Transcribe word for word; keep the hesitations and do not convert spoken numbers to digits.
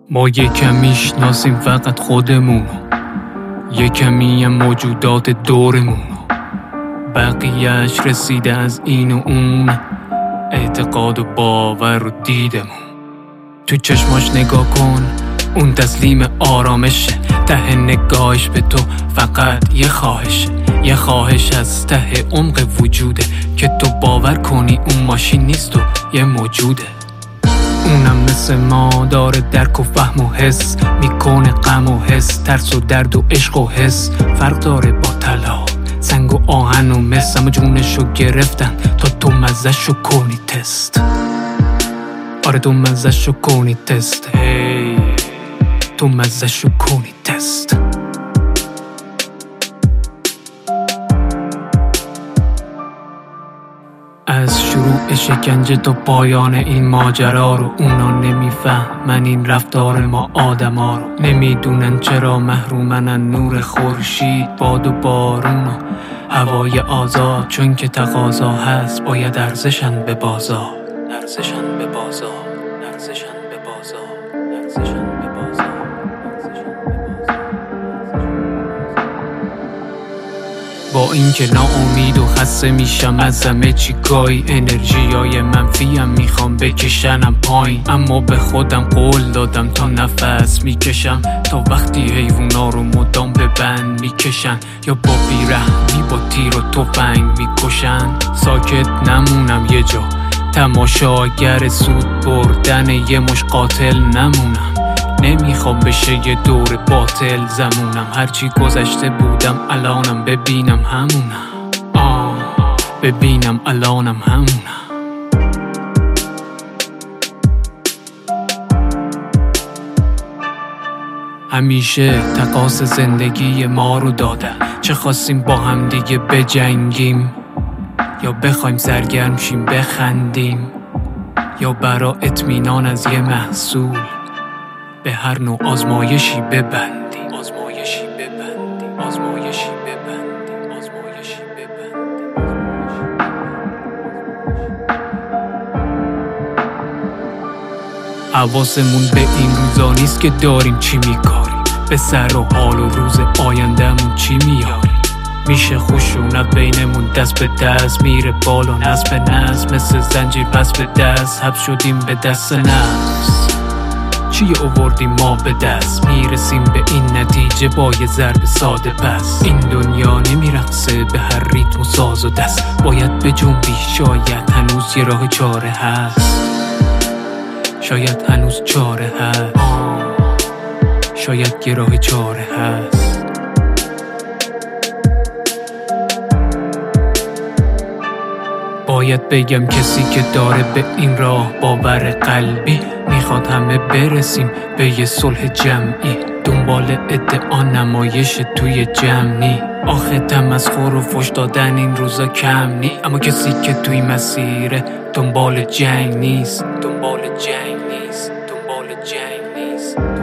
ما یکم میشناسیم فقط خودمونو، یکمی هم موجودات دورمونو، بقیهش رسیده از این و اون، اعتقاد و باور و دیدمون. تو چشماش نگاه کن، اون تسلیم آرامشه، ته نگاهش به تو فقط یه خواهشه، یه خواهش از ته عمق وجوده که تو باور کنی اون ماشین نیست و یه موجوده. اونم مثل ما داره درک و فهم و حس، میکنه غم و حس، ترس و درد و عشق و حس. فرق داره با طلا، سنگ و آهن و مس، اما جونشو گرفتن تا تو مزهشو کنی تست. آره تو مزهشو کنی تست، هی تو مزهشو کنی تست. از شروع شکنجه تا پایان این ماجرا رو اونا نمیفهمن، این رفتار ما آدما رو نمیدونن چرا محرومن نور خورشید، باد و بارون و هوای آزاد، چون که تقاضا هست باید ارزشن به بازار، ارزشن به بازار، ارزشن به بازار، ارزشن به بازار. با اینکه ناامید و خسته میشم از همه چی، گاهی انرژیای منفی هم میخوام بکشنم پایین، اما به خودم قول دادم تا نفس میکشم، تا وقتی حیوونا رو مدام به بند میکشن یا با بیرحمی با تیر و تفنگ میکشن. ساکت نمونم یه جا، تماشاگر سود بردن یه مش قاتل نمونم، نمیخوام بشه یه دور باطل زمونم. هرچی گذشته بودم الانم ببینم همونم، آه ببینم الانم همونم. همیشه تقاص زندگی ما رو دادن، چه خواستیم با هم دیگه بجنگیم یا بخوایم سرگرم شیم بخندیم، یا برا اطمینان از یه محصول به هر نوع آزمایشی ببندیم، آزمایشی ببندیم، آزمایشی ببندیم، آزمایشی ببندیم. حواسمون به این روزا نیست که داریم چی میکاریم، به سر و حال و روز آیندهمون چی میاریم. میشه خشونت بینمون دست به دست میره بالا، نصب به نصب مثل زنجیر پس به دست، حبس شدیم به دست نفس. چی آوردیم ما به دست، میرسیم به این نتیجه با یه ضرب ساده پس. این دنیا نمیرقصه به هر ریتم و ساز و دست، باید به جنبی، شاید هنوز یه راه چاره هست، شاید هنوز چاره هست، شاید یه راه چاره هست. باید بگم کسی که داره به این راه باور قلبی، میخواد همه برسیم به یه صلح جمعی، دنبال ادعا نمایش توی جمعی. آخه تمسخر و فحش دادن این روزا کم نی، اما کسی که توی مسیره دنبال جنگ نیست، دنبال جنگ نیست، دنبال جنگ نیست.